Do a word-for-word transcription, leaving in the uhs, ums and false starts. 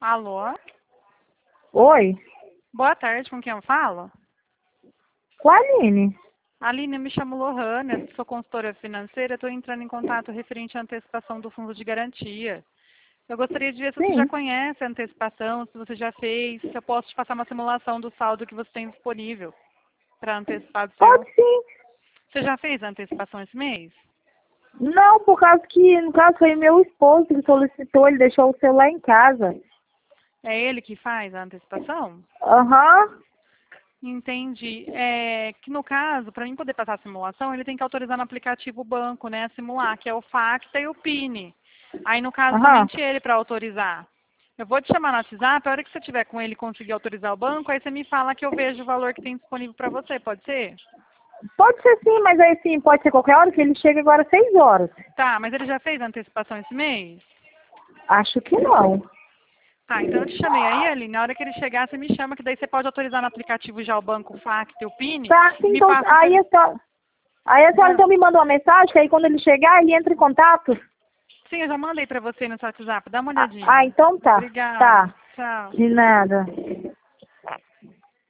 Alô? Oi? Boa tarde, com quem eu falo? Com a Aline. Aline, eu me chamo Lohana, sou consultora financeira, estou entrando em contato referente à antecipação do fundo de garantia. Eu gostaria de ver se você já Sim. conhece a antecipação, se você já fez, se eu posso te passar uma simulação do saldo que você tem disponível para antecipar do seu. Pode sim. Você já fez a antecipação esse mês? Não, por causa que, no caso, foi meu esposo que solicitou, ele deixou o celular em casa. É ele que faz a antecipação? Aham. Entendi. É que no caso, para mim poder passar a simulação, ele tem que autorizar no aplicativo o banco, né, a simular, que é o Facta e o Pine. Aí no caso Aham. somente ele para autorizar. Eu vou te chamar no WhatsApp, a hora que você tiver com ele e conseguir autorizar o banco, aí você me fala que eu vejo o valor que tem disponível para você, pode ser? Pode ser sim, mas aí sim, pode ser qualquer hora, que ele chega agora às seis horas. Tá, mas ele já fez a antecipação esse mês? Acho que não. Tá, então eu te chamei aí, Aline, na hora que ele chegar, você me chama, que daí você pode autorizar no aplicativo já o banco o Facta e o Pine, Tá, e sim, me então, passa o aí a senhora, aí a senhora seu... então me manda uma mensagem, que aí quando ele chegar, ele entra em contato. Sim, eu já mandei pra você no seu WhatsApp. Dá uma Ah, ah, olhadinha. então tá. Obrigada. Tá. Tchau. De nada.